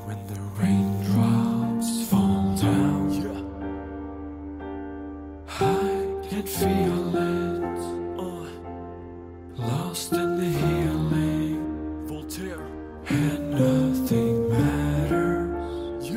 when the raindrops fall down, I can feel it, lost in the healing, Voltaire, and nothing matters.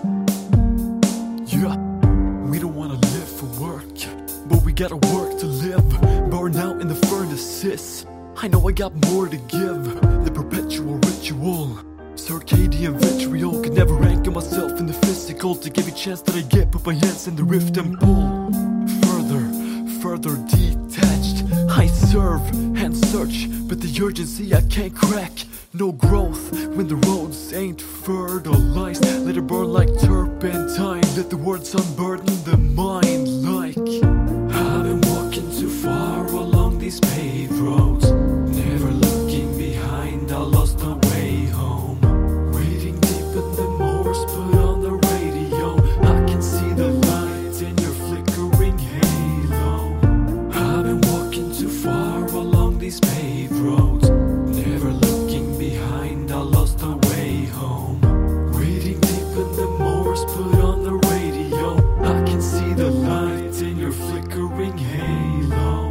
We don't wanna live for work, but we gotta work to live. Burn out in the furnaces, I know I got more to give. The perpetual ritual, circadian vitriol, could never anchor myself in the physical. To give a chance that I get, put my hands in the rift and pull further detached. I serve and search, but the urgency I can't crack. No growth when the roads ain't fertilized. Let it burn like turpentine, let the words unburden the mind. Like I've been walking too far along these paved roads, never looking behind, I lost my way home. Waiting deep in the Morse, put on the radio, I can see the light in your flickering halo. I've been walking too far along these paved roads, never looking behind, I lost my way home. Waiting deep in the Morse, put on the radio, I can see the light in your flickering halo.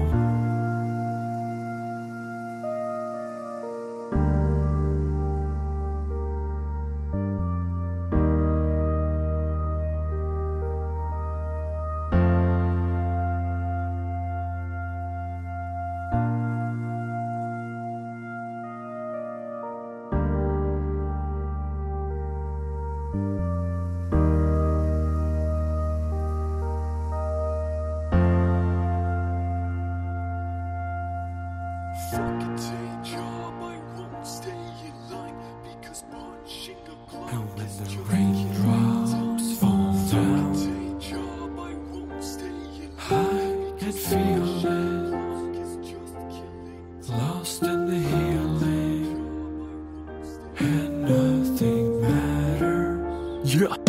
Fucking day job, I won't stay in line because punching a clock. And when the raindrops fall down, day job, I won't stay in line. I can feel it, lost in the healing, and nothing matters.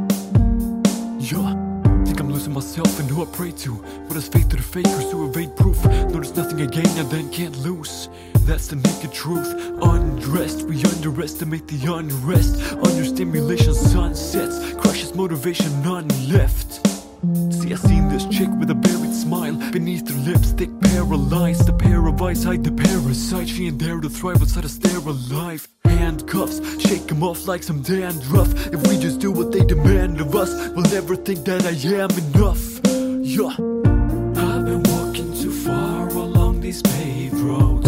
Think I'm losing myself and who I pray to. What is faith to the fakers who evade proof? Notice nothing I gain and then can't lose. That's the naked truth. Undressed, we underestimate the unrest. Under stimulation, sunsets, crushes motivation, none left. See, I seen this chick with a buried smile beneath her lipstick, paralyzed. The pair of eyes hide the parasite. She ain't there to thrive outside a sterile life. Handcuffs, shake them off like some dandruff. If we just do what they demand of us, we'll never think that I am enough. I've been walking too far along these paved roads,